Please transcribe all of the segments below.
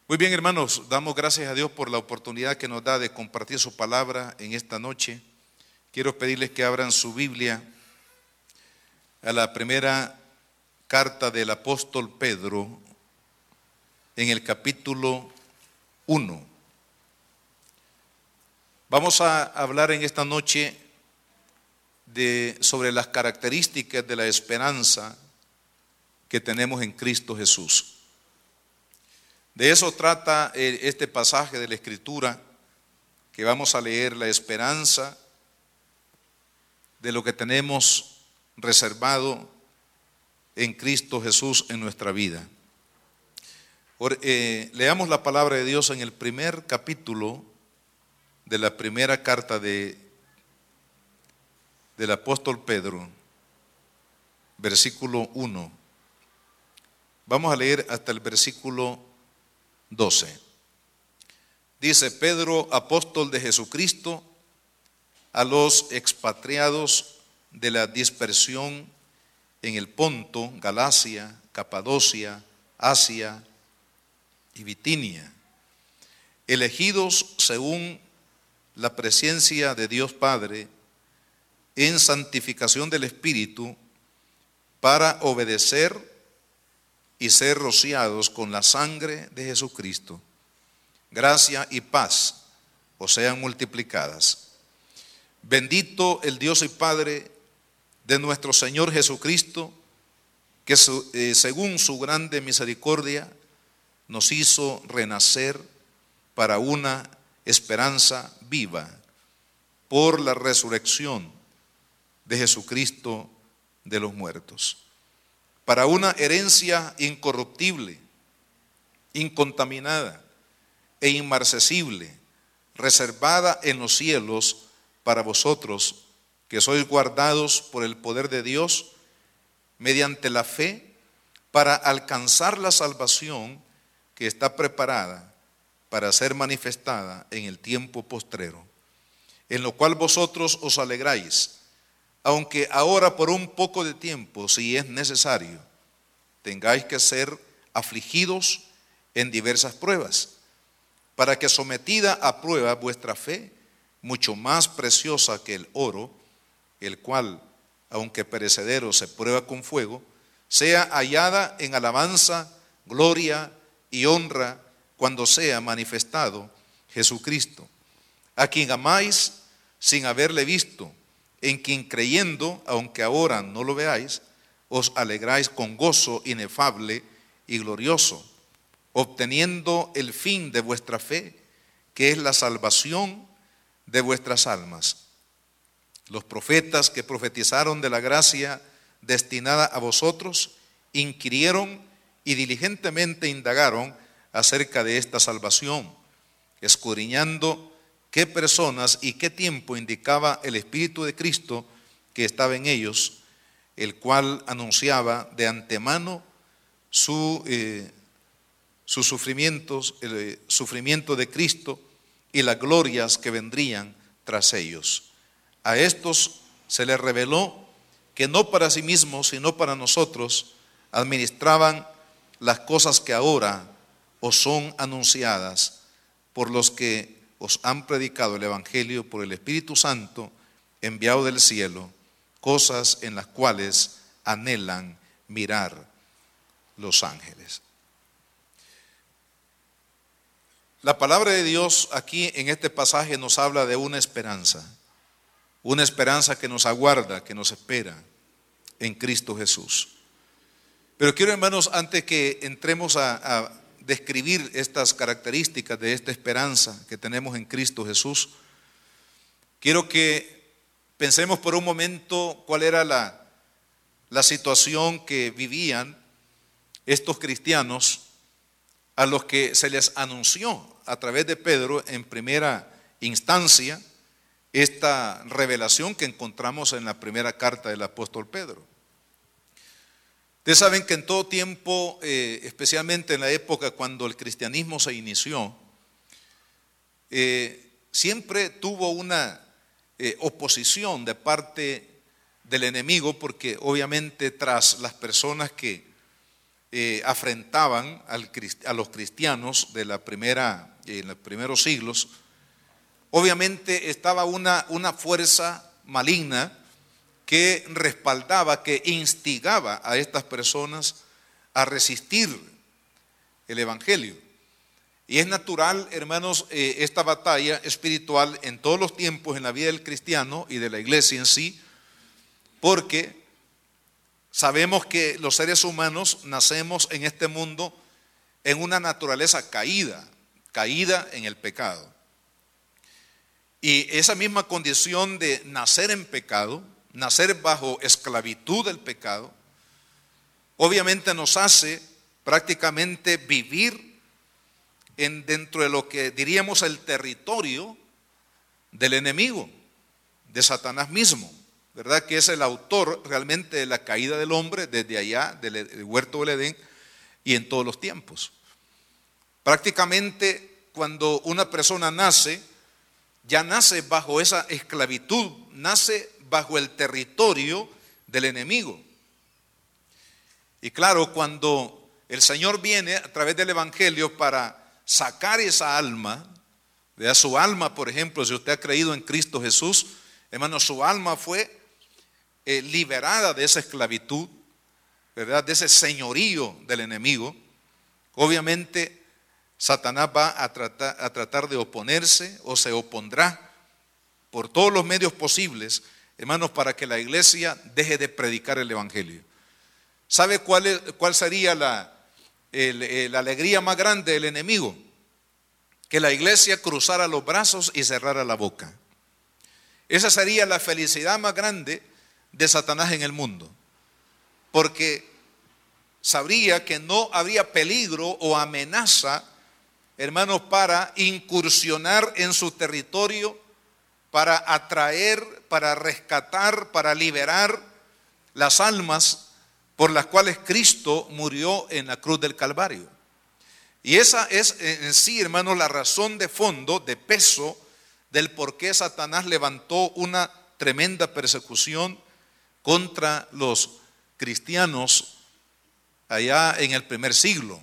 Muy bien, hermanos, damos gracias a Dios por la oportunidad que nos da de compartir su palabra en esta noche. Quiero pedirles que abran su Biblia a la primera carta del apóstol Pedro en el capítulo 1. Vamos a hablar en esta noche sobre las características de la esperanza que tenemos en Cristo Jesús. De eso trata este pasaje de la Escritura que vamos a leer, la esperanza de lo que tenemos reservado en Cristo Jesús en nuestra vida. Leamos la palabra de Dios en el primer capítulo de la primera carta del apóstol Pedro, versículo 1. Vamos a leer hasta el versículo 12. Dice: Pedro, apóstol de Jesucristo, a los expatriados de la dispersión en el Ponto, Galacia, Capadocia, Asia y Bitinia, elegidos según la presencia de Dios Padre en santificación del Espíritu, para obedecer y ser rociados con la sangre de Jesucristo. Gracia y paz os sean multiplicadas. Bendito el Dios y Padre de nuestro Señor Jesucristo, que según su grande misericordia nos hizo renacer para una esperanza viva por la resurrección de Jesucristo de los muertos, para una herencia incorruptible, incontaminada e inmarcesible, reservada en los cielos para vosotros, que sois guardados por el poder de Dios mediante la fe, para alcanzar la salvación que está preparada para ser manifestada en el tiempo postrero, en lo cual vosotros os alegráis, aunque ahora por un poco de tiempo, si es necesario, tengáis que ser afligidos en diversas pruebas, para que sometida a prueba vuestra fe, mucho más preciosa que el oro, el cual, aunque perecedero, se prueba con fuego, sea hallada en alabanza, gloria y honra cuando sea manifestado Jesucristo, a quien amáis sin haberle visto, en quien creyendo, aunque ahora no lo veáis, os alegráis con gozo inefable y glorioso, obteniendo el fin de vuestra fe, que es la salvación de vuestras almas. Los profetas que profetizaron de la gracia destinada a vosotros, inquirieron y diligentemente indagaron acerca de esta salvación, escudriñando qué personas y qué tiempo indicaba el Espíritu de Cristo que estaba en ellos, el cual anunciaba de antemano sus sufrimientos, el sufrimiento de Cristo y las glorias que vendrían tras ellos. A estos se les reveló que no para sí mismos, sino para nosotros, administraban las cosas que ahora os son anunciadas por los que os han predicado el Evangelio por el Espíritu Santo enviado del cielo, cosas en las cuales anhelan mirar los ángeles. La palabra de Dios aquí en este pasaje nos habla de una esperanza que nos aguarda, que nos espera en Cristo Jesús. Pero quiero, hermanos, antes que entremos a describir estas características de esta esperanza que tenemos en Cristo Jesús, quiero que pensemos por un momento cuál era la situación que vivían estos cristianos a los que se les anunció a través de Pedro en primera instancia esta revelación que encontramos en la primera carta del apóstol Pedro. Ustedes saben que en todo tiempo, especialmente en la época cuando el cristianismo se inició, siempre tuvo una oposición de parte del enemigo, porque obviamente tras las personas que afrentaban a los cristianos de en los primeros siglos, obviamente estaba una fuerza maligna que respaldaba, que instigaba a estas personas a resistir el evangelio. Y es natural, hermanos, esta batalla espiritual en todos los tiempos en la vida del cristiano y de la iglesia en sí, porque sabemos que los seres humanos nacemos en este mundo en una naturaleza caída en el pecado. Y esa misma condición de nacer en pecado, nacer bajo esclavitud del pecado, obviamente nos hace prácticamente vivir dentro de lo que diríamos el territorio del enemigo, de Satanás mismo, ¿verdad? Que es el autor realmente de la caída del hombre desde allá, del huerto del Edén y en todos los tiempos. Prácticamente cuando una persona nace, ya nace bajo esa esclavitud, nace bajo el territorio del enemigo. Y claro, cuando el Señor viene a través del evangelio para sacar esa alma, vea su alma, por ejemplo, si usted ha creído en Cristo Jesús, hermano, su alma fue liberada de esa esclavitud, ¿verdad? De ese señorío del enemigo. Obviamente Satanás va a tratar de oponerse o se opondrá por todos los medios posibles, hermanos, para que la iglesia deje de predicar el evangelio. ¿Sabe cuál sería la alegría más grande del enemigo? Que la iglesia cruzara los brazos y cerrara la boca. Esa sería la felicidad más grande de Satanás en el mundo, porque sabría que no habría peligro o amenaza, hermanos, para incursionar en su territorio, para atraer, para rescatar, para liberar las almas por las cuales Cristo murió en la cruz del Calvario. Y esa es en sí, hermanos, la razón de fondo, de peso, del por qué Satanás levantó una tremenda persecución contra los cristianos allá en el primer siglo.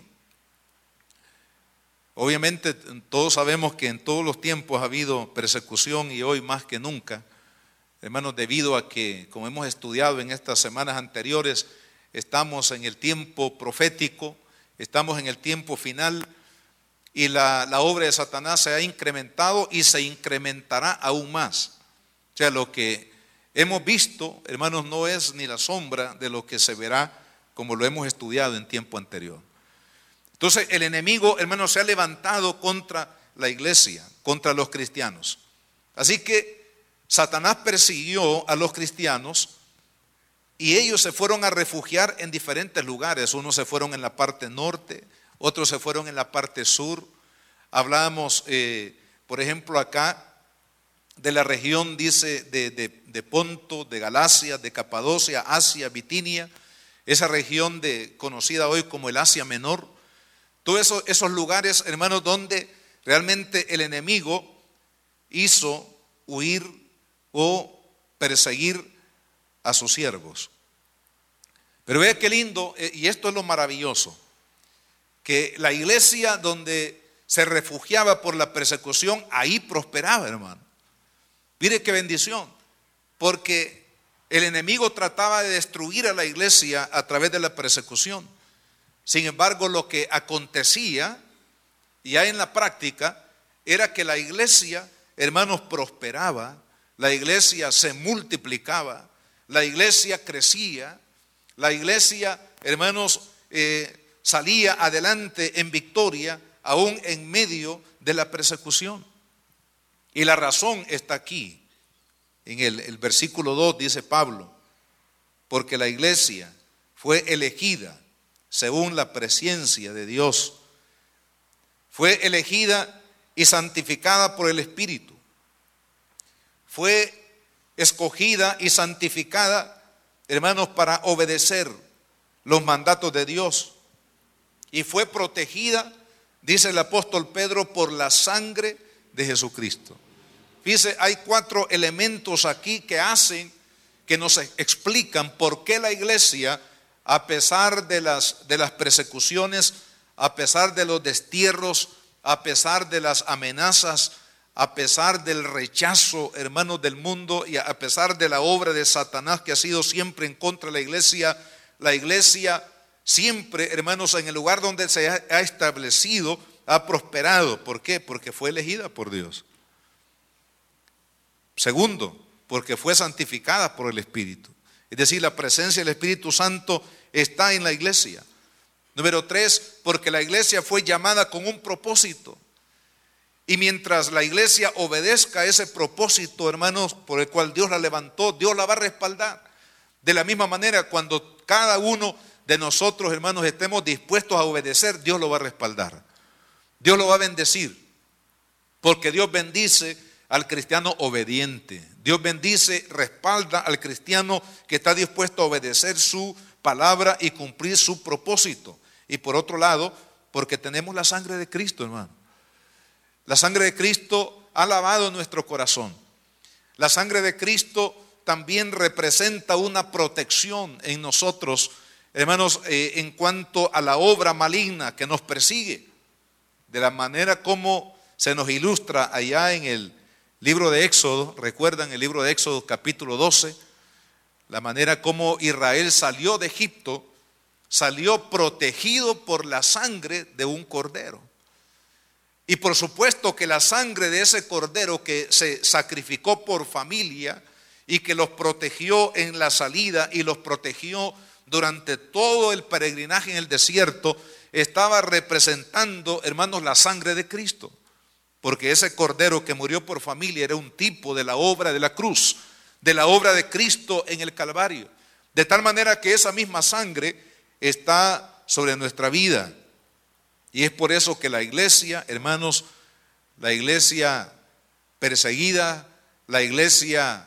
Obviamente todos sabemos que en todos los tiempos ha habido persecución y hoy más que nunca, hermanos, debido a que, como hemos estudiado en estas semanas anteriores, estamos en el tiempo profético, estamos en el tiempo final y la obra de Satanás se ha incrementado y se incrementará aún más. O sea, lo que hemos visto, hermanos, no es ni la sombra de lo que se verá como lo hemos estudiado en tiempo anterior. Entonces el enemigo, hermanos, se ha levantado contra la iglesia, contra los cristianos. Así que Satanás persiguió a los cristianos y ellos se fueron a refugiar en diferentes lugares. Unos se fueron en la parte norte, otros se fueron en la parte sur. Hablábamos, por ejemplo, acá de la región, dice, de Ponto, de Galacia, de Capadocia, Asia, Bitinia, esa región conocida hoy como el Asia Menor. Todos esos lugares, hermanos, donde realmente el enemigo hizo huir o perseguir a sus siervos. Pero vea qué lindo, y esto es lo maravilloso, que la iglesia donde se refugiaba por la persecución, ahí prosperaba, hermano. Mire qué bendición, porque el enemigo trataba de destruir a la iglesia a través de la persecución. Sin embargo, lo que acontecía ya en la práctica era que la iglesia, hermanos, prosperaba, la iglesia se multiplicaba, la iglesia crecía, la iglesia, hermanos, salía adelante en victoria, aún en medio de la persecución. Y la razón está aquí, en el versículo 2 dice Pablo, porque la iglesia fue elegida según la presciencia de Dios, fue elegida y santificada por el Espíritu, fue escogida y santificada, hermanos, para obedecer los mandatos de Dios, y fue protegida, dice el apóstol Pedro, por la sangre de Jesucristo. Fíjese, hay 4 elementos aquí que hacen, que nos explican por qué la iglesia a pesar de las persecuciones, a pesar de los destierros, a pesar de las amenazas, a pesar del rechazo, hermanos, del mundo, y a pesar de la obra de Satanás que ha sido siempre en contra de la iglesia siempre, hermanos, en el lugar donde se ha establecido, ha prosperado. ¿Por qué? Porque fue elegida por Dios. Segundo, porque fue santificada por el Espíritu. Es decir, la presencia del Espíritu Santo está en la iglesia. Número 3, porque la iglesia fue llamada con un propósito. Y mientras la iglesia obedezca a ese propósito, hermanos, por el cual Dios la levantó, Dios la va a respaldar. De la misma manera, cuando cada uno de nosotros, hermanos, estemos dispuestos a obedecer, Dios lo va a respaldar. Dios lo va a bendecir. Porque Dios bendice al cristiano obediente. Dios bendice, respalda al cristiano que está dispuesto a obedecer su palabra y cumplir su propósito. Y por otro lado, porque tenemos la sangre de Cristo, hermano. La sangre de Cristo ha lavado nuestro corazón. La sangre de Cristo también representa una protección en nosotros, hermanos, en cuanto a la obra maligna que nos persigue. De la manera como se nos ilustra allá en el libro de Éxodo. ¿Recuerdan el libro de Éxodo capítulo 12? La manera como Israel salió de Egipto, salió protegido por la sangre de un cordero. Y por supuesto que la sangre de ese cordero que se sacrificó por familia y que los protegió en la salida y los protegió durante todo el peregrinaje en el desierto, estaba representando, hermanos, la sangre de Cristo. Porque ese cordero que murió por familia era un tipo de la obra de la cruz, de la obra de Cristo en el Calvario. De tal manera que esa misma sangre está sobre nuestra vida. Y es por eso que la iglesia, hermanos, la iglesia perseguida, la iglesia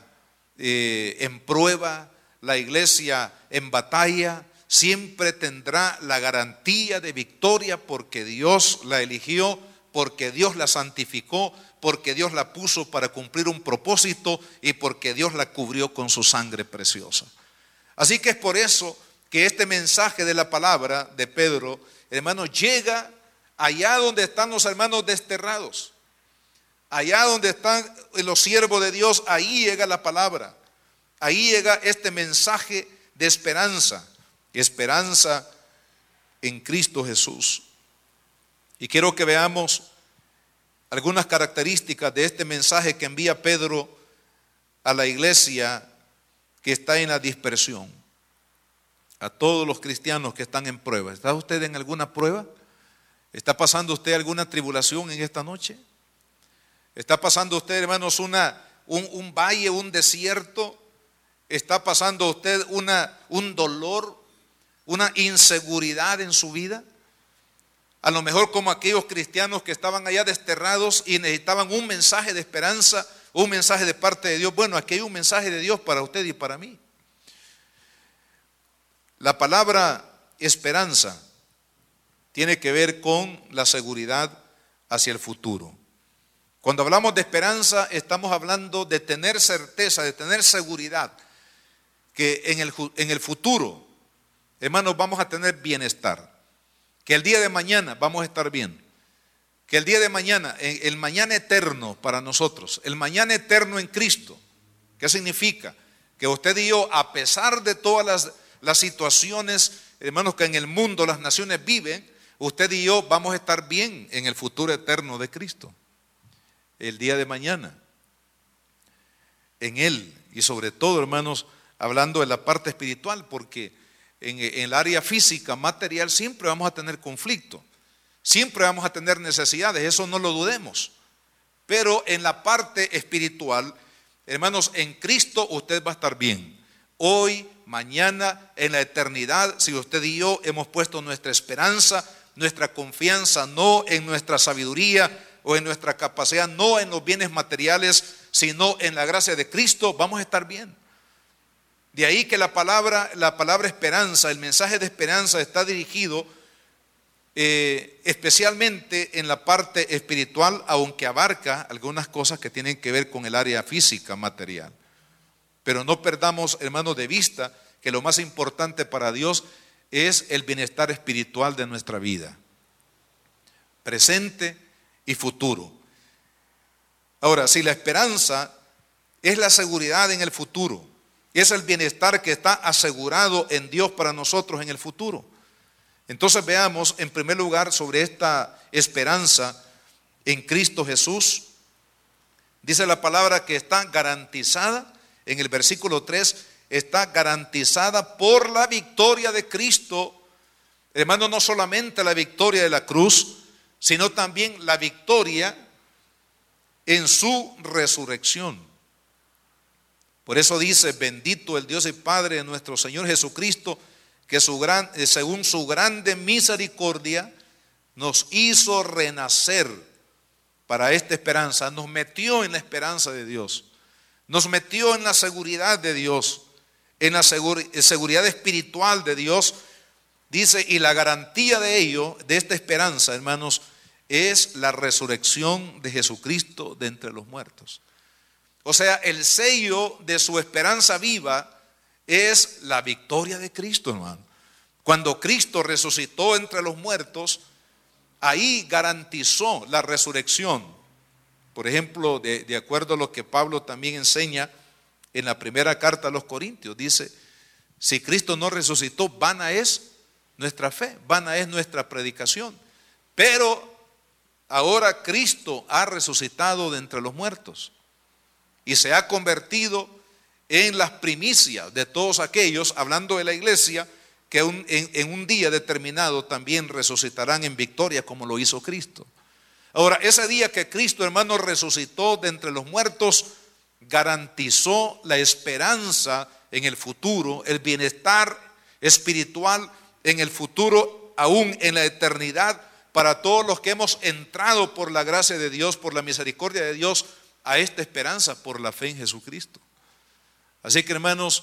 en prueba, la iglesia en batalla, siempre tendrá la garantía de victoria porque Dios la eligió, porque Dios la santificó, porque Dios la puso para cumplir un propósito y porque Dios la cubrió con su sangre preciosa. Así que es por eso que este mensaje de la palabra de Pedro, hermanos, llega allá donde están los hermanos desterrados, allá donde están los siervos de Dios. Ahí llega la palabra, ahí llega este mensaje de esperanza, esperanza en Cristo Jesús. Y quiero que veamos algunas características de este mensaje que envía Pedro a la iglesia que está en la dispersión, a todos los cristianos que están en prueba. ¿Está usted en alguna prueba? ¿Está pasando usted alguna tribulación en esta noche? ¿Está pasando usted, hermanos, un valle, un desierto? ¿Está pasando usted un dolor, una inseguridad en su vida? A lo mejor como aquellos cristianos que estaban allá desterrados y necesitaban un mensaje de esperanza, un mensaje de parte de Dios. Bueno, aquí hay un mensaje de Dios para usted y para mí. La palabra esperanza tiene que ver con la seguridad hacia el futuro. Cuando hablamos de esperanza, estamos hablando de tener certeza, de tener seguridad, que en el futuro, hermanos, vamos a tener bienestar. Que el día de mañana vamos a estar bien. Que el día de mañana, el mañana eterno para nosotros, el mañana eterno en Cristo. ¿Qué significa? Que usted y yo, a pesar de todas las situaciones, hermanos, que en el mundo las naciones viven, usted y yo vamos a estar bien en el futuro eterno de Cristo. El día de mañana. En Él. Y sobre todo, hermanos, hablando de la parte espiritual, porque en el área física, material, siempre vamos a tener conflicto, siempre vamos a tener necesidades, eso no lo dudemos. Pero en la parte espiritual, hermanos, en Cristo usted va a estar bien. Hoy, mañana, en la eternidad, si usted y yo hemos puesto nuestra esperanza, nuestra confianza, no en nuestra sabiduría o en nuestra capacidad, no en los bienes materiales, sino en la gracia de Cristo, vamos a estar bien. De ahí que la palabra esperanza, el mensaje de esperanza está dirigido especialmente en la parte espiritual, aunque abarca algunas cosas que tienen que ver con el área física, material. Pero no perdamos, hermanos, de vista que lo más importante para Dios es el bienestar espiritual de nuestra vida, presente y futuro. Ahora, si la esperanza es la seguridad en el futuro, es el bienestar que está asegurado en Dios para nosotros en el futuro. Entonces veamos en primer lugar sobre esta esperanza en Cristo Jesús. Dice la palabra que está garantizada, en el versículo 3, está garantizada por la victoria de Cristo. Hermano, no solamente la victoria de la cruz, sino también la victoria en su resurrección. Por eso dice: bendito el Dios y Padre de nuestro Señor Jesucristo, que según su grande misericordia nos hizo renacer para esta esperanza. Nos metió en la esperanza de Dios, nos metió en la seguridad de Dios, en la seguridad espiritual de Dios. Dice, y la garantía de ello, de esta esperanza, hermanos, es la resurrección de Jesucristo de entre los muertos. O sea, el sello de su esperanza viva es la victoria de Cristo, hermano. Cuando Cristo resucitó entre los muertos, ahí garantizó la resurrección. Por ejemplo, de acuerdo a lo que Pablo también enseña en la primera carta a los Corintios, dice: si Cristo no resucitó, vana es nuestra fe, vana es nuestra predicación. Pero ahora Cristo ha resucitado de entre los muertos y se ha convertido en las primicias de todos aquellos, hablando de la iglesia, que en un día determinado también resucitarán en victoria como lo hizo Cristo. Ahora, ese día que Cristo, hermano, resucitó de entre los muertos, garantizó la esperanza en el futuro, el bienestar espiritual en el futuro, aún en la eternidad, para todos los que hemos entrado por la gracia de Dios, por la misericordia de Dios, a esta esperanza por la fe en Jesucristo. Así que, hermanos,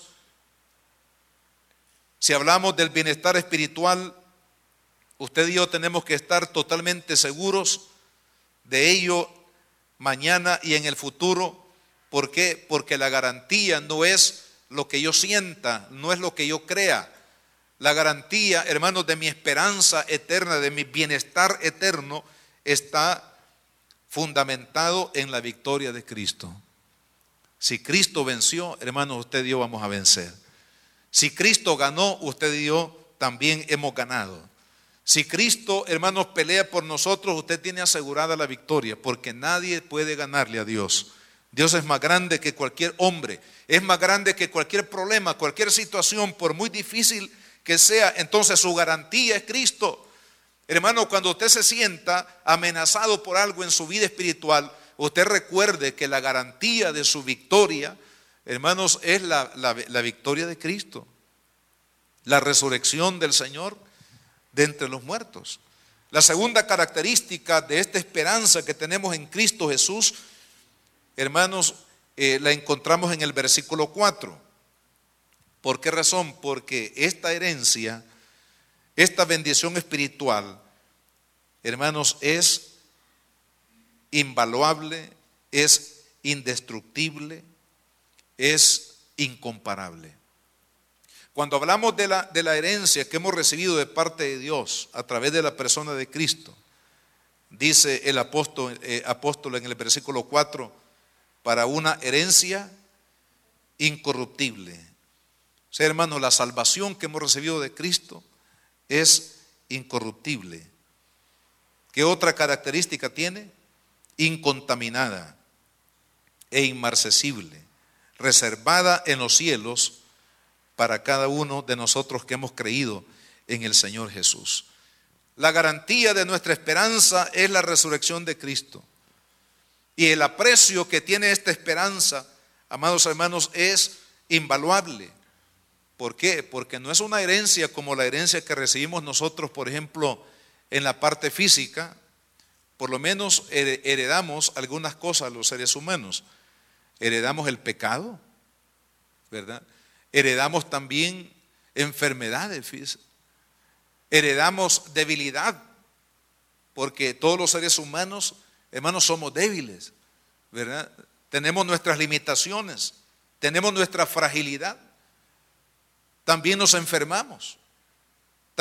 si hablamos del bienestar espiritual, usted y yo tenemos que estar totalmente seguros de ello mañana y en el futuro. ¿Por qué? Porque la garantía no es lo que yo sienta, no es lo que yo crea. La garantía, hermanos, de mi esperanza eterna, de mi bienestar eterno, está fundamentado en la victoria de Cristo. Si Cristo venció, hermanos, usted y yo vamos a vencer. Si Cristo ganó, usted y yo también hemos ganado. Si Cristo, hermanos, pelea por nosotros, usted tiene asegurada la victoria, porque nadie puede ganarle a Dios. Dios es más grande que cualquier hombre, es más grande que cualquier problema, cualquier situación, por muy difícil que sea. Entonces su garantía es Cristo. Hermano, cuando usted se sienta amenazado por algo en su vida espiritual, usted recuerde que la garantía de su victoria, hermanos, es la victoria de Cristo, la resurrección del Señor de entre los muertos. La segunda característica de esta esperanza que tenemos en Cristo Jesús, hermanos, la encontramos en el versículo 4. ¿Por qué razón? Porque esta herencia, esta bendición espiritual, hermanos, es invaluable, es indestructible, es incomparable. Cuando hablamos de la herencia que hemos recibido de parte de Dios a través de la persona de Cristo, dice el apóstol en el versículo 4, para una herencia incorruptible. O sea, hermanos, la salvación que hemos recibido de Cristo es incorruptible. ¿Qué otra característica tiene? Incontaminada e inmarcesible, reservada en los cielos para cada uno de nosotros que hemos creído en el Señor Jesús. La garantía de nuestra esperanza es la resurrección de Cristo. Y el aprecio que tiene esta esperanza, amados hermanos, es invaluable. ¿Por qué? Porque no es una herencia como la herencia que recibimos nosotros, por ejemplo, en la parte física. Por lo menos heredamos algunas cosas los seres humanos. Heredamos el pecado, ¿verdad? Heredamos también enfermedades, fíjense. Heredamos debilidad, porque todos los seres humanos, hermanos, somos débiles, ¿verdad? Tenemos nuestras limitaciones, tenemos nuestra fragilidad. También nos enfermamos.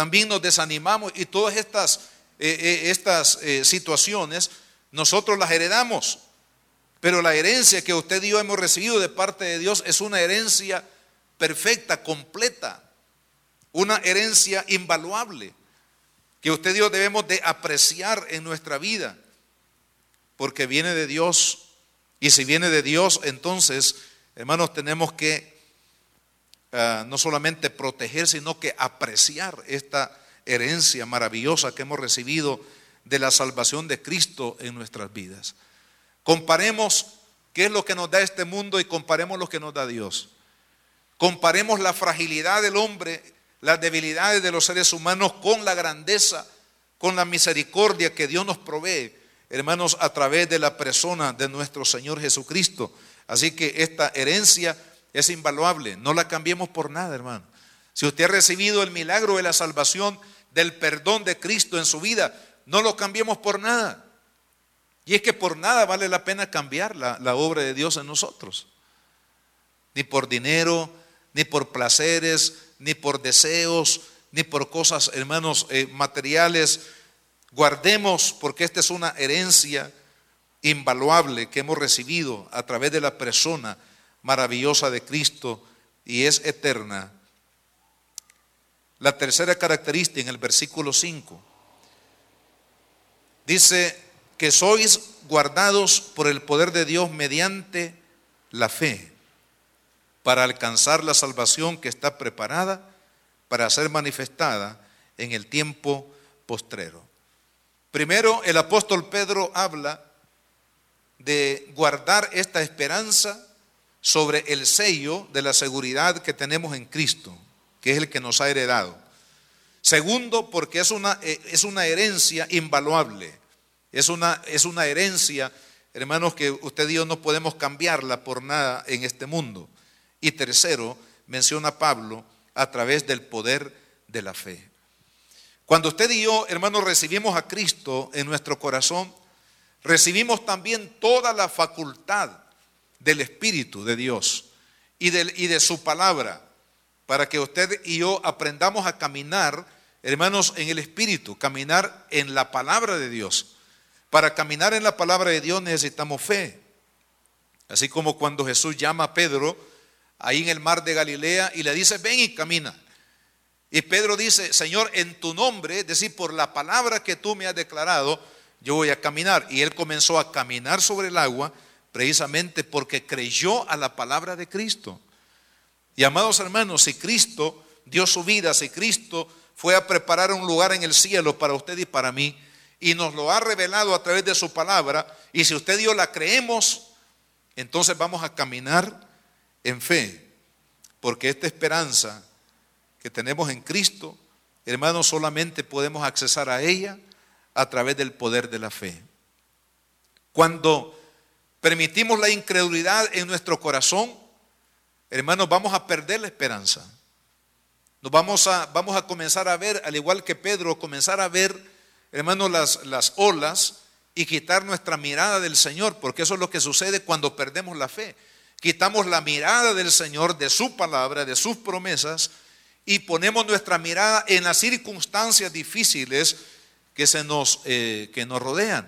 también nos desanimamos y todas estas situaciones nosotros las heredamos. Pero la herencia que usted y yo hemos recibido de parte de Dios es una herencia perfecta, completa, una herencia invaluable que usted y yo debemos de apreciar en nuestra vida, porque viene de Dios. Y si viene de Dios, entonces, hermanos, tenemos que no solamente proteger, sino que apreciar esta herencia maravillosa que hemos recibido de la salvación de Cristo en nuestras vidas. Comparemos qué es lo que nos da este mundo y comparemos lo que nos da Dios. Comparemos la fragilidad del hombre, las debilidades de los seres humanos con la grandeza, con la misericordia que Dios nos provee, hermanos, a través de la persona de nuestro Señor Jesucristo. Así que esta herencia es invaluable, no la cambiemos por nada, hermano. Si usted ha recibido el milagro de la salvación, del perdón de Cristo en su vida, no lo cambiemos por nada. Y es que por nada vale la pena cambiar la obra de Dios en nosotros. Ni por dinero, ni por placeres, ni por deseos, ni por cosas, hermanos, materiales. Guardemos, porque esta es una herencia invaluable que hemos recibido a través de la persona maravillosa de Cristo y es eterna. La tercera característica en el versículo 5 dice que sois guardados por el poder de Dios mediante la fe para alcanzar la salvación que está preparada para ser manifestada en el tiempo postrero. Primero, el apóstol Pedro habla de guardar esta esperanza sobre el sello de la seguridad que tenemos en Cristo, que es el que nos ha heredado. Segundo, porque es una herencia invaluable. Es una herencia, hermanos, que usted y yo no podemos cambiarla por nada en este mundo. Y tercero, menciona Pablo, a través del poder de la fe. Cuando usted y yo, hermanos, recibimos a Cristo en nuestro corazón, recibimos también toda la facultad del Espíritu de Dios y de su palabra, para que usted y yo aprendamos a caminar, hermanos, en el Espíritu, caminar en la palabra de Dios. Para caminar en la palabra de Dios necesitamos fe. Así como cuando Jesús llama a Pedro ahí en el mar de Galilea y le dice, ven y camina. Y Pedro dice, Señor, en tu nombre, es decir, por la palabra que tú me has declarado, yo voy a caminar. Y él comenzó a caminar sobre el agua precisamente porque creyó a la palabra de Cristo. Y amados hermanos, si Cristo dio su vida, si Cristo fue a preparar un lugar en el cielo para usted y para mí, y nos lo ha revelado a través de su palabra, y si usted y yo la creemos, entonces vamos a caminar en fe, porque esta esperanza que tenemos en Cristo, hermanos, solamente podemos accesar a ella a través del poder de la fe. Cuando permitimos la incredulidad en nuestro corazón, hermanos, vamos a perder la esperanza. Vamos a comenzar a ver, al igual que Pedro, comenzar a ver, hermanos, las olas y quitar nuestra mirada del Señor, porque eso es lo que sucede cuando perdemos la fe. Quitamos la mirada del Señor, de su palabra, de sus promesas, y ponemos nuestra mirada en las circunstancias difíciles que nos rodean.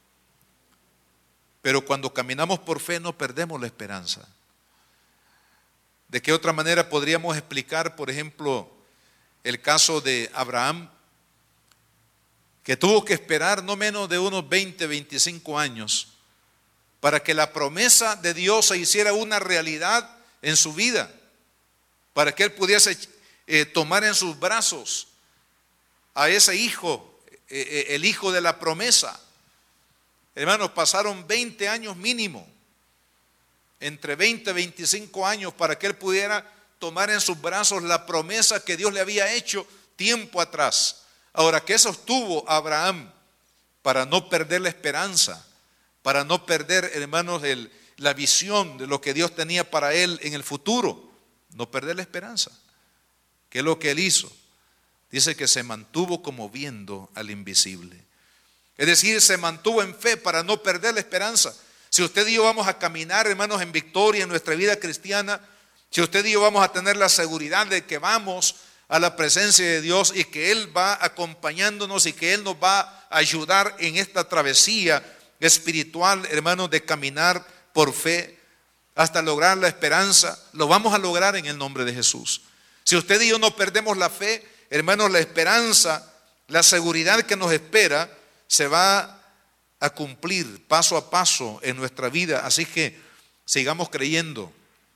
Pero cuando caminamos por fe no perdemos la esperanza. ¿De qué otra manera podríamos explicar, por ejemplo, el caso de Abraham, que tuvo que esperar no menos de unos 20, 25 años para que la promesa de Dios se hiciera una realidad en su vida, para que él pudiese tomar en sus brazos a ese hijo, el hijo de la promesa? Hermanos, pasaron 20 años mínimo, entre 20 y 25 años, para que él pudiera tomar en sus brazos la promesa que Dios le había hecho tiempo atrás. Ahora, ¿qué sostuvo a Abraham para no perder la esperanza? Para no perder, hermanos, la visión de lo que Dios tenía para él en el futuro. No perder la esperanza. ¿Qué es lo que él hizo? Dice que se mantuvo como viendo al invisible. Es decir, se mantuvo en fe para no perder la esperanza. Si usted y yo vamos a caminar, hermanos, en victoria en nuestra vida cristiana, si usted y yo vamos a tener la seguridad de que vamos a la presencia de Dios y que Él va acompañándonos y que Él nos va a ayudar en esta travesía espiritual, hermanos, de caminar por fe hasta lograr la esperanza. Lo vamos a lograr en el nombre de Jesús. Si usted y yo no perdemos la fe, hermanos, la esperanza, la seguridad que nos espera se va a cumplir paso a paso en nuestra vida. Así que sigamos creyendo.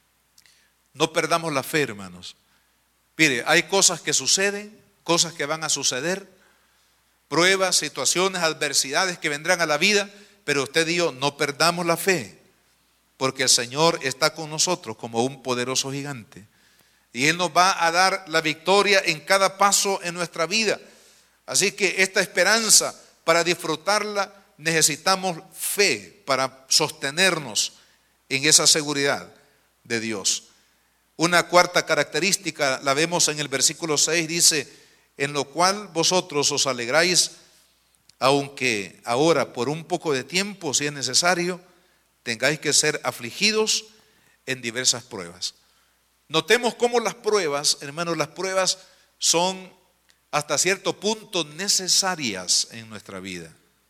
No perdamos la fe, hermanos. Mire, hay cosas que suceden, cosas que van a suceder, pruebas, situaciones, adversidades que vendrán a la vida, pero usted y yo no perdamos la fe, porque el Señor está con nosotros como un poderoso gigante. Y Él nos va a dar la victoria en cada paso en nuestra vida. Así que esta esperanza, para disfrutarla, necesitamos fe para sostenernos en esa seguridad de Dios. Una cuarta característica la vemos en el versículo 6, dice: en lo cual vosotros os alegráis, aunque ahora por un poco de tiempo, si es necesario, tengáis que ser afligidos en diversas pruebas. Notemos cómo las pruebas, hermanos, las pruebas son hasta cierto punto necesarias en nuestra vida.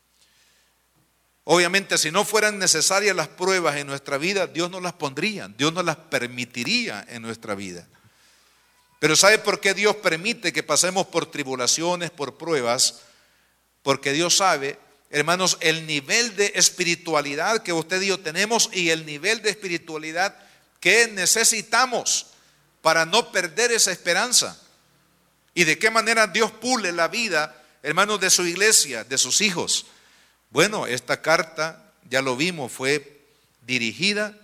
Obviamente, si no fueran necesarias las pruebas en nuestra vida, Dios no las pondría, Dios no las permitiría en nuestra vida. Pero ¿sabe por qué Dios permite que pasemos por tribulaciones, por pruebas? Porque Dios sabe, hermanos, el nivel de espiritualidad que usted y yo tenemos y el nivel de espiritualidad que necesitamos para no perder esa esperanza. Y de qué manera Dios pule la vida, hermanos, de su iglesia, de sus hijos. Bueno, esta carta, ya lo vimos, fue dirigida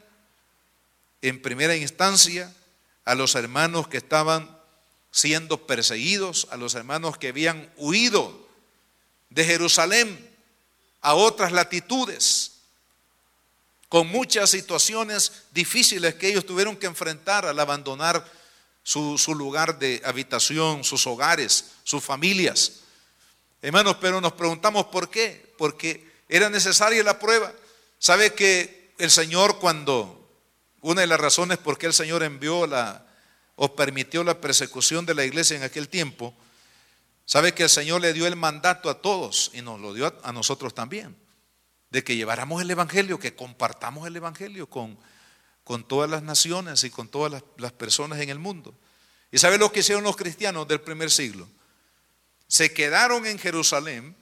en primera instancia a los hermanos que estaban siendo perseguidos, a los hermanos que habían huido de Jerusalén a otras latitudes, con muchas situaciones difíciles que ellos tuvieron que enfrentar al abandonar su lugar de habitación, sus hogares, sus familias. Hermanos, pero nos preguntamos ¿por qué? Porque era necesaria la prueba. ¿Sabe que el Señor, una de las razones por qué el Señor envió o permitió la persecución de la iglesia en aquel tiempo, sabe que el Señor le dio el mandato a todos y nos lo dio a nosotros también, de que lleváramos el evangelio, que compartamos el evangelio con todas las naciones y con todas las personas en el mundo. ¿Y sabe lo que hicieron los cristianos del primer siglo? Se quedaron en Jerusalén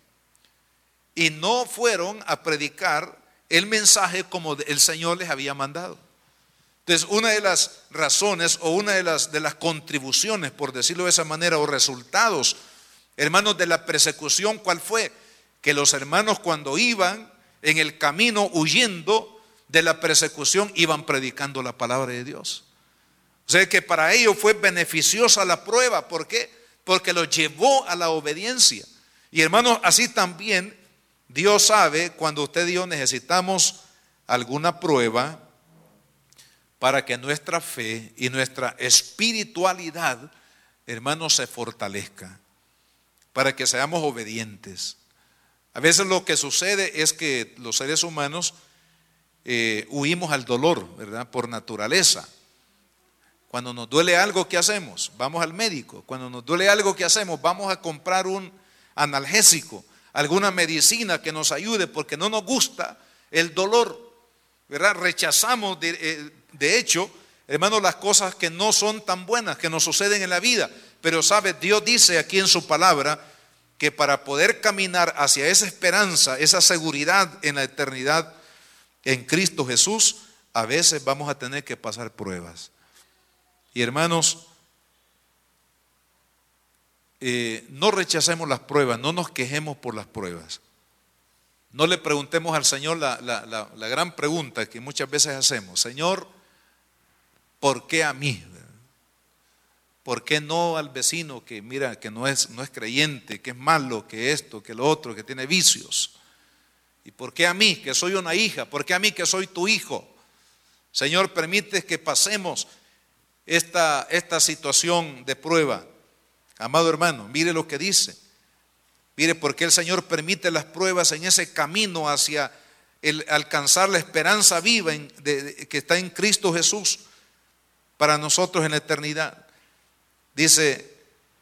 y no fueron a predicar el mensaje como el Señor les había mandado. Entonces, una de las razones o una de las contribuciones, por decirlo de esa manera, o resultados, hermanos, de la persecución, ¿cuál fue? Que los hermanos, cuando iban en el camino huyendo de la persecución, iban predicando la palabra de Dios. O sea que para ellos fue beneficiosa la prueba. ¿Por qué? Porque los llevó a la obediencia. Y hermanos, así también Dios sabe cuando usted y yo necesitamos alguna prueba para que nuestra fe y nuestra espiritualidad, hermanos, se fortalezca, para que seamos obedientes. A veces lo que sucede es que los seres humanos huimos al dolor, ¿verdad? Por naturaleza. Cuando nos duele algo, ¿qué hacemos? Vamos al médico. Cuando nos duele algo, ¿qué hacemos? Vamos a comprar un analgésico, alguna medicina que nos ayude, porque no nos gusta el dolor, ¿verdad? Rechazamos, de hecho, hermanos, las cosas que no son tan buenas, que nos suceden en la vida. Pero sabe, Dios dice aquí en su palabra que para poder caminar hacia esa esperanza, esa seguridad en la eternidad en Cristo Jesús, a veces vamos a tener que pasar pruebas. Y hermanos, no rechacemos las pruebas, no nos quejemos por las pruebas. No le preguntemos al Señor la gran pregunta que muchas veces hacemos: Señor, ¿por qué a mí? ¿Por qué no al vecino que mira que no es creyente, que es malo, que esto, que lo otro, que tiene vicios? ¿Y por qué a mí, que soy una hija? ¿Por qué a mí, que soy tu hijo? Señor, permite que pasemos esta situación de prueba. Amado hermano, mire lo que dice. Mire por qué el Señor permite las pruebas en ese camino hacia el alcanzar la esperanza viva que está en Cristo Jesús para nosotros en la eternidad. Dice: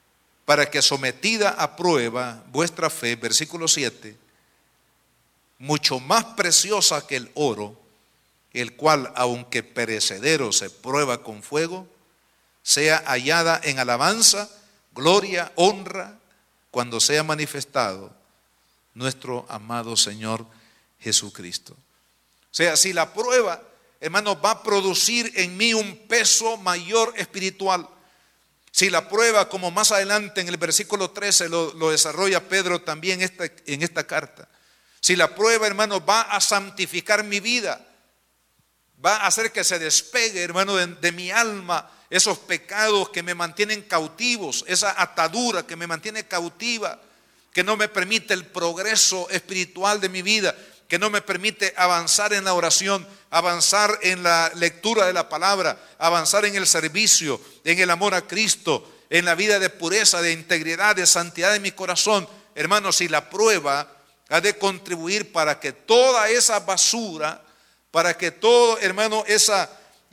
para que sometida a prueba vuestra fe, versículo 7, mucho más preciosa que el oro, el cual aunque perecedero se prueba con fuego, sea hallada en alabanza, gloria, honra, cuando sea manifestado nuestro amado Señor Jesucristo. O sea, si la prueba, hermanos, va a producir en mí un peso mayor espiritual, si la prueba, como más adelante en el versículo 13 lo desarrolla Pedro también en esta carta, si la prueba, hermanos, va a santificar mi vida, va a hacer que se despegue, hermano, de mi alma esos pecados que me mantienen cautivos, esa atadura que me mantiene cautiva, que no me permite el progreso espiritual de mi vida, que no me permite avanzar en la oración, avanzar en la lectura de la palabra, avanzar en el servicio, en el amor a Cristo, en la vida de pureza, de integridad, de santidad de mi corazón. Hermanos, si la prueba ha de contribuir para que toda esa basura, para que todo, hermano, esa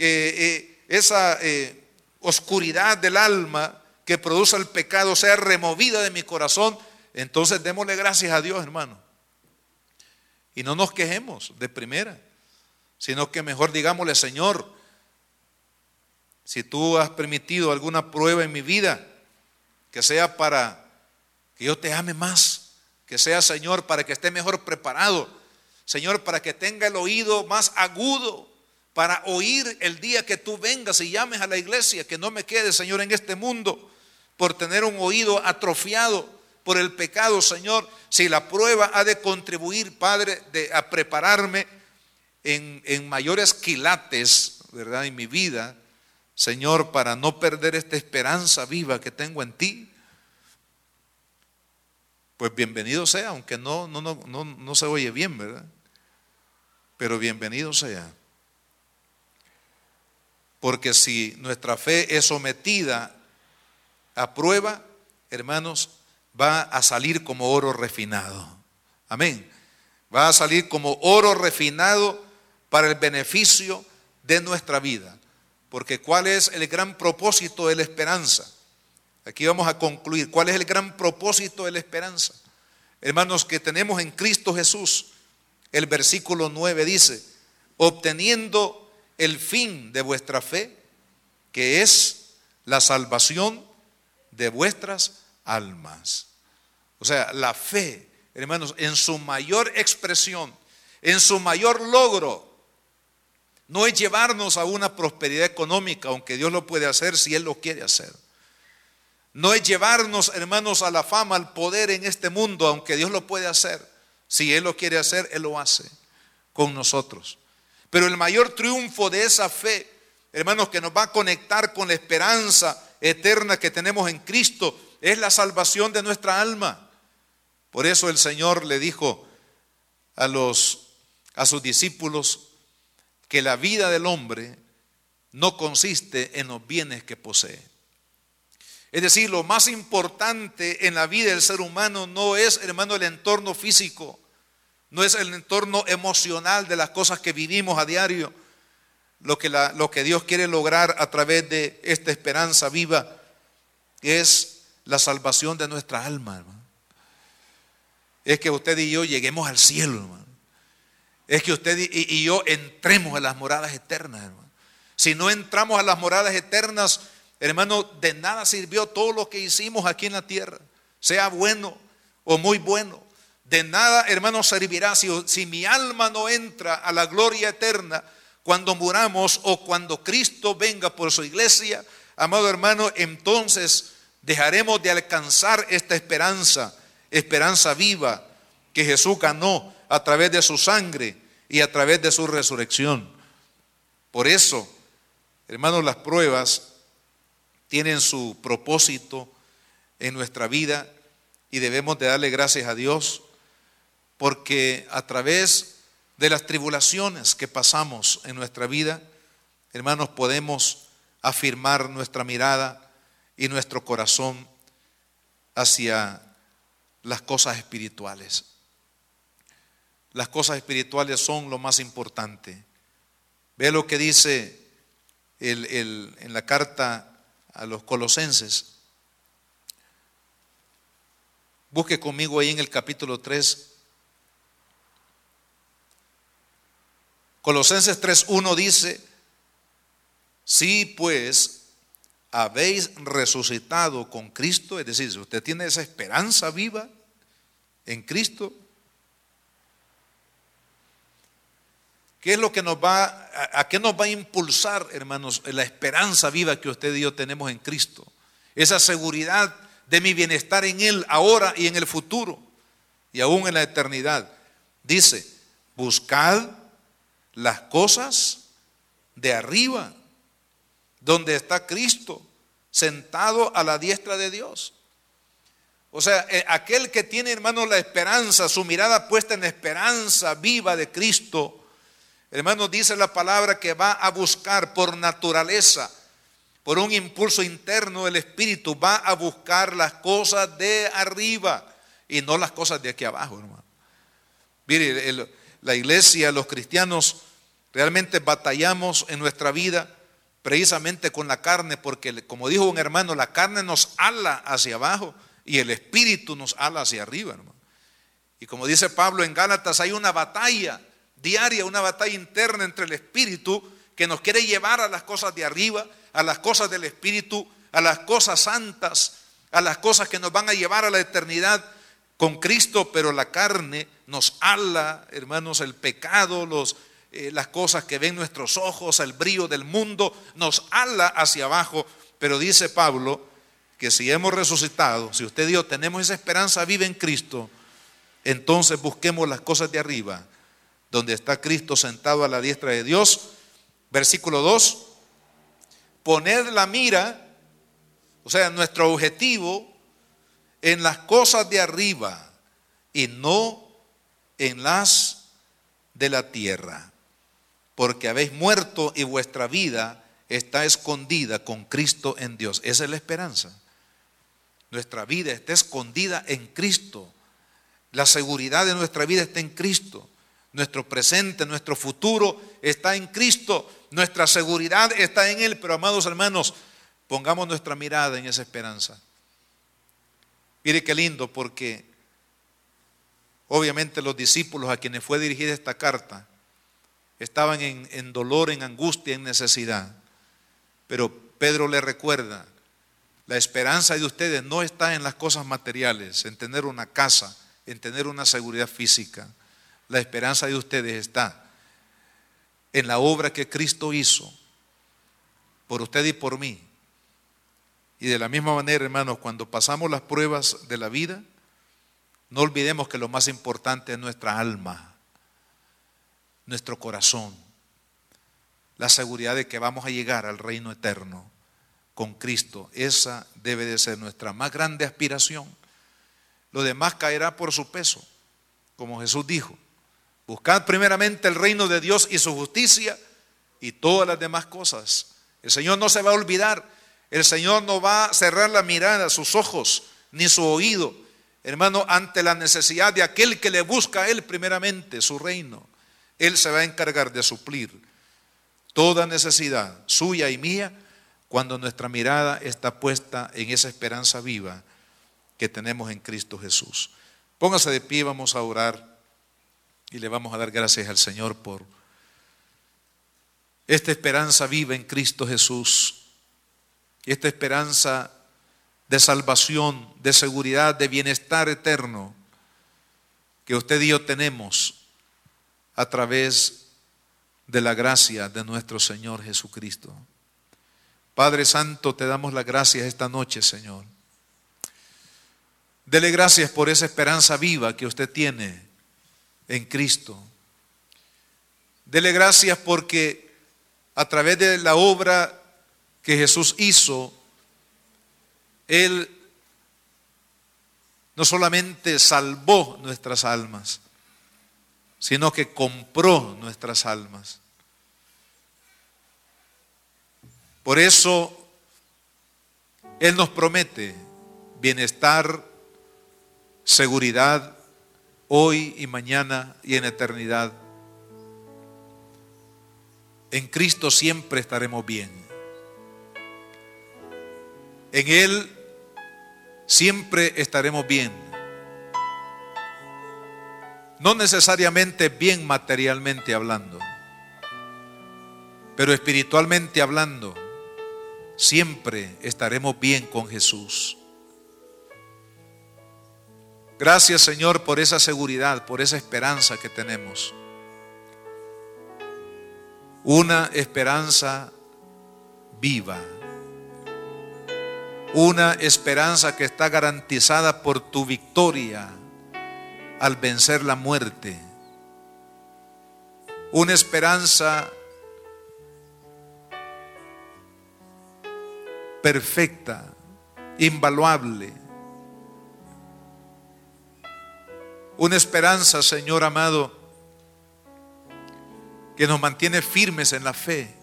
oscuridad del alma que produce el pecado sea removida de mi corazón, entonces démosle gracias a Dios, hermano. Y no nos quejemos de primera, sino que mejor digámosle: Señor, si tú has permitido alguna prueba en mi vida, que sea para que yo te ame más, que sea, Señor, para que esté mejor preparado, Señor, para que tenga el oído más agudo, para oír el día que tú vengas y llames a la iglesia, que no me quede, Señor, en este mundo por tener un oído atrofiado por el pecado, Señor. Si la prueba ha de contribuir, Padre, a prepararme en mayores quilates, ¿verdad?, en mi vida, Señor, para no perder esta esperanza viva que tengo en ti, pues bienvenido sea, aunque no se oye bien, ¿verdad? Pero bienvenido sea. Porque si nuestra fe es sometida a prueba, hermanos, va a salir como oro refinado. Amén. Va a salir como oro refinado para el beneficio de nuestra vida. Porque ¿cuál es el gran propósito de la esperanza? Aquí vamos a concluir. ¿Cuál es el gran propósito de la esperanza? Hermanos, que tenemos en Cristo Jesús. El versículo 9 dice: obteniendo el fin de vuestra fe, que es la salvación de vuestras almas. O sea, la fe, hermanos, en su mayor expresión, en su mayor logro, no es llevarnos a una prosperidad económica, aunque Dios lo puede hacer si Él lo quiere hacer. No es llevarnos, hermanos, a la fama, al poder en este mundo, aunque Dios lo puede hacer. Si Él lo quiere hacer, Él lo hace con nosotros. Pero el mayor triunfo de esa fe, hermanos, que nos va a conectar con la esperanza eterna que tenemos en Cristo, es la salvación de nuestra alma. Por eso el Señor le dijo a sus discípulos que la vida del hombre no consiste en los bienes que posee. Es decir, lo más importante en la vida del ser humano no es, hermano, el entorno físico, no es el entorno emocional de las cosas que vivimos a diario. Lo que Dios quiere lograr a través de esta esperanza viva es la salvación de nuestra alma, hermano. Es que usted y yo lleguemos al cielo, hermano. Es que usted y yo entremos a las moradas eternas, hermano. Si no entramos a las moradas eternas, hermano, de nada sirvió todo lo que hicimos aquí en la tierra, sea bueno o muy bueno. De nada, hermano, servirá si mi alma no entra a la gloria eterna cuando muramos o cuando Cristo venga por su iglesia. Amado hermano, entonces dejaremos de alcanzar esta esperanza viva que Jesús ganó a través de su sangre y a través de su resurrección. Por eso, hermanos, las pruebas tienen su propósito en nuestra vida y debemos de darle gracias a Dios, porque a través de las tribulaciones que pasamos en nuestra vida, hermanos, podemos afirmar nuestra mirada y nuestro corazón hacia las cosas espirituales. Las cosas espirituales son lo más importante. Ve lo que dice en la carta a los Colosenses. Busque conmigo ahí en el capítulo 3. Colosenses 3:1 dice: si pues habéis resucitado con Cristo, es decir, si usted tiene esa esperanza viva en Cristo, ¿qué es lo que a qué nos va a impulsar, hermanos, la esperanza viva que usted y yo tenemos en Cristo? Esa seguridad de mi bienestar en Él ahora y en el futuro y aún en la eternidad. Dice: buscad las cosas de arriba, donde está Cristo sentado a la diestra de Dios. O sea, aquel que tiene, hermanos, la esperanza, su mirada puesta en la esperanza viva de Cristo, hermanos, dice la palabra que va a buscar por naturaleza, por un impulso interno del Espíritu, va a buscar las cosas de arriba y no las cosas de aquí abajo, hermano. Mire, la iglesia, los cristianos, realmente batallamos en nuestra vida precisamente con la carne, porque como dijo un hermano, la carne nos ala hacia abajo y el Espíritu nos ala hacia arriba, hermano. Y como dice Pablo en Gálatas, hay una batalla diaria, una batalla interna entre el Espíritu que nos quiere llevar a las cosas de arriba, a las cosas del Espíritu, a las cosas santas, a las cosas que nos van a llevar a la eternidad con Cristo, pero la carne nos ala, hermanos, el pecado, las cosas que ven nuestros ojos, el brillo del mundo, nos ala hacia abajo. Pero dice Pablo que si hemos resucitado, si usted y yo tenemos esa esperanza viva en Cristo, entonces busquemos las cosas de arriba, donde está Cristo sentado a la diestra de Dios. Versículo 2: poned la mira, o sea, nuestro objetivo, en las cosas de arriba y no en las de la tierra, porque habéis muerto y vuestra vida está escondida con Cristo en Dios. Esa es la esperanza. Nuestra vida está escondida en Cristo. La seguridad de nuestra vida está en Cristo. Nuestro presente, nuestro futuro está en Cristo. Nuestra seguridad está en Él. Pero, amados hermanos, pongamos nuestra mirada en esa esperanza. Mire qué lindo, porque obviamente los discípulos a quienes fue dirigida esta carta estaban en dolor, en angustia, en necesidad. Pero Pedro les recuerda: la esperanza de ustedes no está en las cosas materiales, en tener una casa, en tener una seguridad física. La esperanza de ustedes está en la obra que Cristo hizo por usted y por mí. Y de la misma manera, hermanos, cuando pasamos las pruebas de la vida, no olvidemos que lo más importante es nuestra alma, nuestro corazón, la seguridad de que vamos a llegar al reino eterno con Cristo. Esa debe de ser nuestra más grande aspiración. Lo demás caerá por su peso, como Jesús dijo: buscad primeramente el reino de Dios y su justicia, y todas las demás cosas. El Señor no se va a olvidar. El Señor no va a cerrar la mirada, sus ojos, ni su oído, hermano, ante la necesidad de aquel que le busca a Él primeramente, su reino. Él se va a encargar de suplir toda necesidad suya y mía cuando nuestra mirada está puesta en esa esperanza viva que tenemos en Cristo Jesús. Póngase de pie, vamos a orar y le vamos a dar gracias al Señor por esta esperanza viva en Cristo Jesús. Y esta esperanza de salvación, de seguridad, de bienestar eterno que usted y yo tenemos a través de la gracia de nuestro Señor Jesucristo. Padre Santo, te damos las gracias esta noche, Señor. Dele gracias por esa esperanza viva que usted tiene en Cristo. Dele gracias porque a través de la obra que Jesús hizo, Él no solamente salvó nuestras almas, sino que compró nuestras almas. Por eso Él nos promete bienestar, seguridad, hoy y mañana y en eternidad. En Cristo siempre estaremos bien. En Él siempre estaremos bien. No necesariamente bien materialmente hablando, pero espiritualmente hablando, siempre estaremos bien con Jesús. Gracias, Señor, por esa seguridad, por esa esperanza que tenemos. Una esperanza viva. Una esperanza que está garantizada por tu victoria al vencer la muerte. Una esperanza perfecta, invaluable. Una esperanza, Señor amado, que nos mantiene firmes en la fe.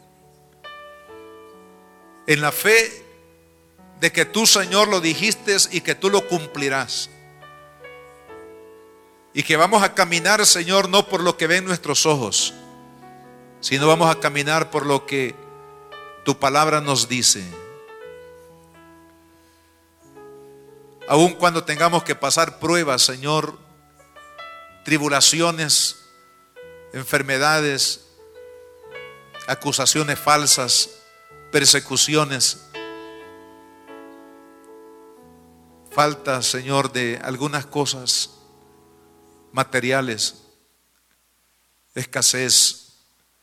En la fe de que tú, Señor, lo dijiste y que tú lo cumplirás. Y que vamos a caminar, Señor, no por lo que ven nuestros ojos, sino vamos a caminar por lo que tu palabra nos dice. Aun cuando tengamos que pasar pruebas, Señor, tribulaciones, enfermedades, acusaciones falsas, persecuciones, falta, Señor, de algunas cosas materiales, escasez,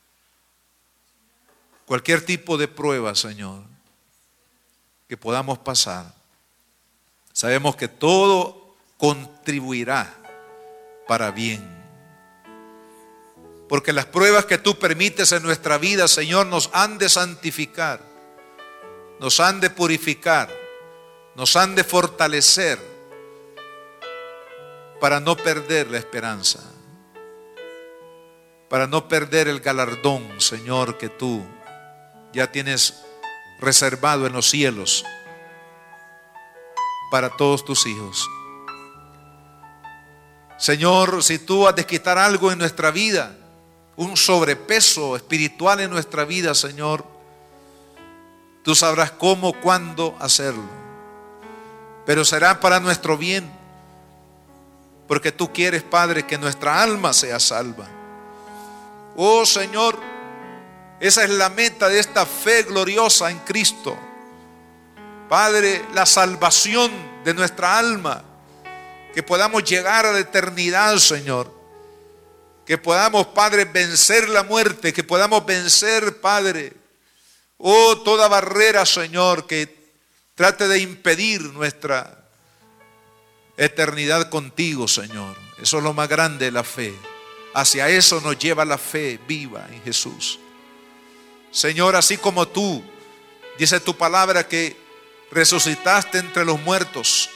cualquier tipo de prueba, Señor, que podamos pasar, sabemos que todo contribuirá para bien. Porque las pruebas que tú permites en nuestra vida, Señor, nos han de santificar, nos han de purificar, nos han de fortalecer para no perder la esperanza, para no perder el galardón, Señor, que tú ya tienes reservado en los cielos para todos tus hijos. Señor, si tú has de quitar algo en nuestra vida, un sobrepeso espiritual en nuestra vida, Señor, tú sabrás cómo, cuándo hacerlo. Pero será para nuestro bien, porque tú quieres, Padre, que nuestra alma sea salva. Oh Señor, esa es la meta de esta fe gloriosa en Cristo. Padre, la salvación de nuestra alma, que podamos llegar a la eternidad, Señor. Que podamos, Padre, vencer la muerte, que podamos vencer, Padre, oh, toda barrera, Señor, que trate de impedir nuestra eternidad contigo, Señor. Eso es lo más grande de la fe. Hacia eso nos lleva la fe viva en Jesús. Señor, así como tú, dice tu palabra que resucitaste entre los muertos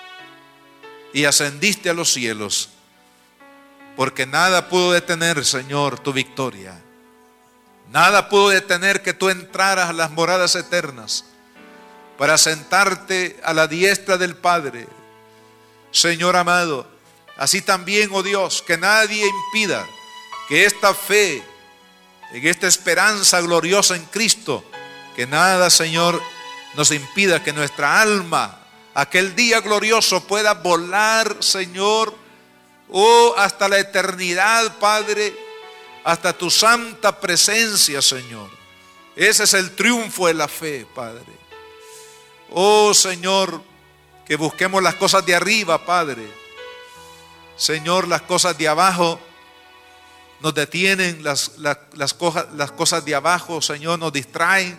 y ascendiste a los cielos, porque nada pudo detener, Señor, tu victoria. Nada pudo detener que tú entraras a las moradas eternas para sentarte a la diestra del Padre. Señor amado, así también, oh Dios, que nadie impida que esta fe, en esta esperanza gloriosa en Cristo, que nada, Señor, nos impida que nuestra alma, aquel día glorioso, pueda volar, Señor, oh, hasta la eternidad, Padre, hasta tu santa presencia, Señor. Ese es el triunfo de la fe, Padre. Oh, Señor, que busquemos las cosas de arriba, Padre. Señor, las cosas de abajo nos detienen, las cosas de abajo, Señor, nos distraen.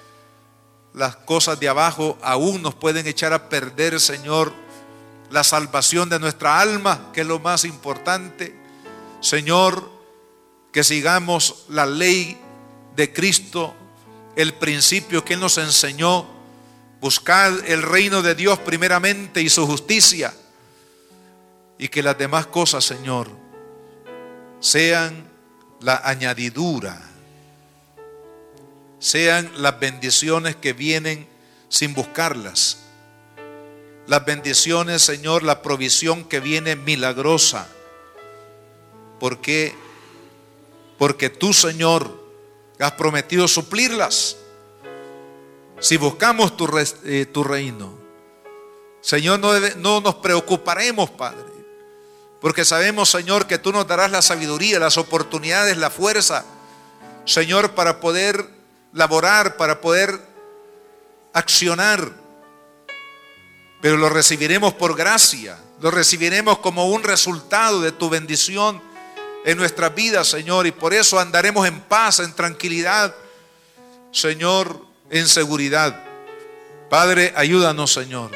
Las cosas de abajo aún nos pueden echar a perder, Señor, la salvación de nuestra alma, que es lo más importante. Señor, que sigamos la ley de Cristo, el principio que Él nos enseñó. Buscad el reino de Dios primeramente y su justicia, y que las demás cosas, Señor, sean la añadidura, sean las bendiciones que vienen sin buscarlas. Las bendiciones, Señor, la provisión que viene milagrosa. ¿Por qué? Porque tú, Señor, has prometido suplirlas. Si buscamos tu reino, Señor, no nos preocuparemos, Padre, porque sabemos, Señor, que tú nos darás la sabiduría, las oportunidades, la fuerza, Señor, para poder laborar, para poder accionar. Pero lo recibiremos por gracia, lo recibiremos como un resultado de tu bendición en nuestras vidas, Señor, y por eso andaremos en paz, en tranquilidad, Señor, en seguridad. Padre, ayúdanos, Señor,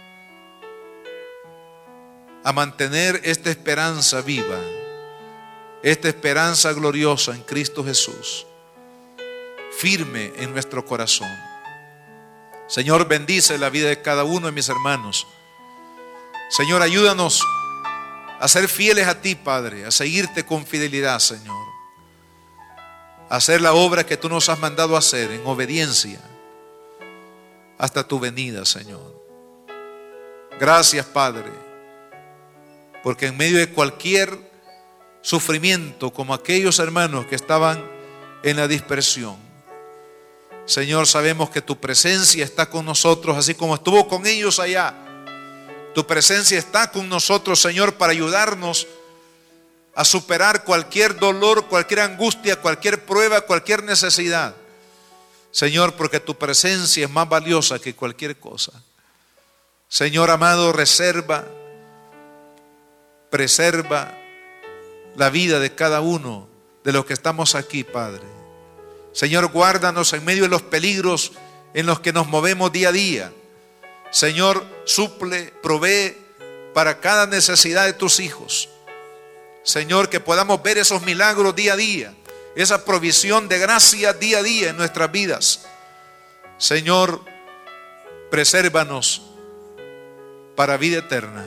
a mantener esta esperanza viva, esta esperanza gloriosa en Cristo Jesús, firme en nuestro corazón. Señor, bendice la vida de cada uno de mis hermanos. Señor, ayúdanos a ser fieles a ti, Padre, a seguirte con fidelidad, Señor, a hacer la obra que tú nos has mandado a hacer en obediencia hasta tu venida, Señor. Gracias, Padre, porque en medio de cualquier sufrimiento, como aquellos hermanos que estaban en la dispersión, Señor, sabemos que tu presencia está con nosotros, así como estuvo con ellos allá. Tu presencia está con nosotros, Señor, para ayudarnos a superar cualquier dolor, cualquier angustia, cualquier prueba, cualquier necesidad. Señor, porque tu presencia es más valiosa que cualquier cosa. Señor amado, preserva la vida de cada uno de los que estamos aquí, Padre. Señor, guárdanos en medio de los peligros en los que nos movemos día a día. Señor, suple, provee para cada necesidad de tus hijos. Señor, que podamos ver esos milagros día a día, esa provisión de gracia día a día en nuestras vidas. Señor, presérvanos para vida eterna.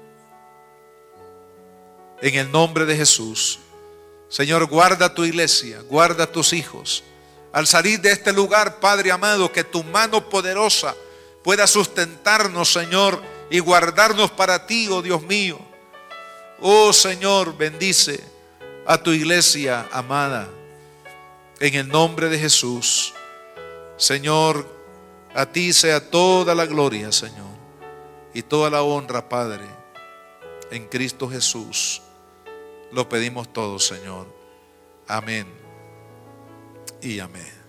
En el nombre de Jesús. Señor, guarda tu iglesia, guarda tus hijos. Al salir de este lugar, Padre amado, que tu mano poderosa pueda sustentarnos, Señor, y guardarnos para ti, oh Dios mío. Oh Señor, bendice a tu iglesia amada. En el nombre de Jesús. Señor, a ti sea toda la gloria, Señor, y toda la honra, Padre, en Cristo Jesús. Lo pedimos todo, Señor. Amén y amén.